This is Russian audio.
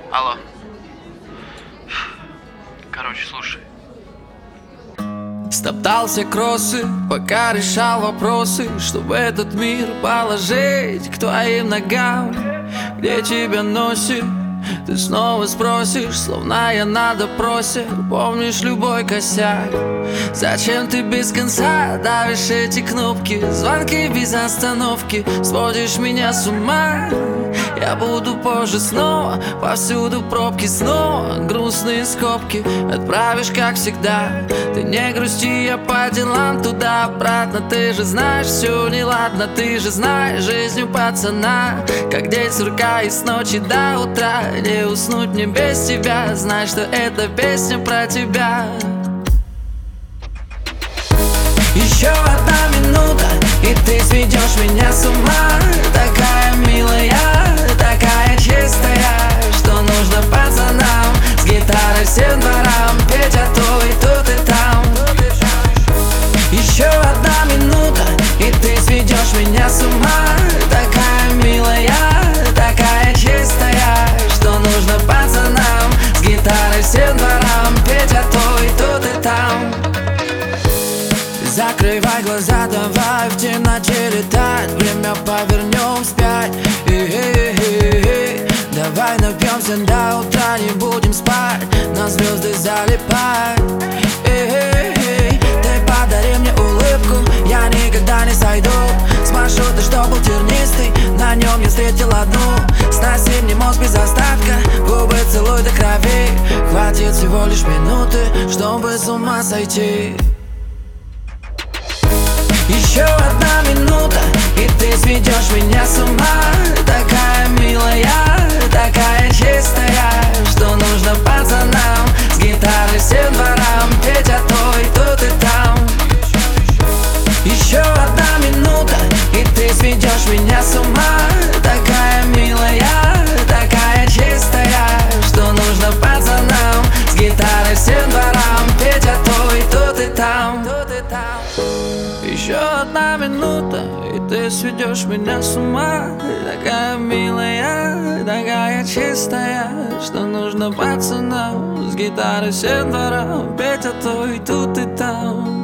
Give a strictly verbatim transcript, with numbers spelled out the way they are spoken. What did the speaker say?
Алло. Короче, слушай. Стоптал все кроссы, пока решал вопросы, чтобы этот мир положить к твоим ногам. Где тебя носит? Ты снова спросишь, словно я на допросе. Помнишь любой косяк? Зачем ты без конца давишь эти кнопки? Звонки без остановки, сводишь меня с ума. Я буду позже снова, повсюду пробки, снова грустные скобки. Отправишь, как всегда. Ты не грусти, я по делам туда-обратно. Ты же знаешь, все неладно. Ты же знаешь жизнь у пацана, как день сурка и с ночи до утра. Не уснуть мне без тебя. Знай, что эта песня про тебя. Еще одна минута, и ты сведешь меня с ума. Такая милая, такая чистая, что нужно пацанам с гитарой всем дворам петь, а то и тут и там. Еще одна минута, и ты сведешь меня с ума. Такая милая, такая чистая, что нужно пацанам с гитарой всем дворам петь, а то и тут и там. Закрывай глаза, давай в темноте летать. Время повернем вспять. И-и-и-и. Давай напьемся до утра, не будем спать, на звезды залипать. И-и-и. Ты подари мне улыбку, я никогда не сойду с маршрута, что был тернистый. На нем я встретил одну. Сноси мне мозг без остатка, губы целуй до крови. Хватит всего лишь минуты, чтобы с ума сойти. Еще одна минута, и ты сведешь меня с ума. Такая милая, такая чистая, что нужно пацанам с гитарой всем дворам петь, а то и тут и там. Еще одна минута, и ты сведешь меня с ума. Такая милая, такая чистая, что нужно пацанам с гитарой всем дворам петь, а то и тут и там. Еще одна минута, и ты сведешь меня с ума. Такая милая, такая чистая, что нужно пацанам с гитарой всем дворам петь, а то и тут и там.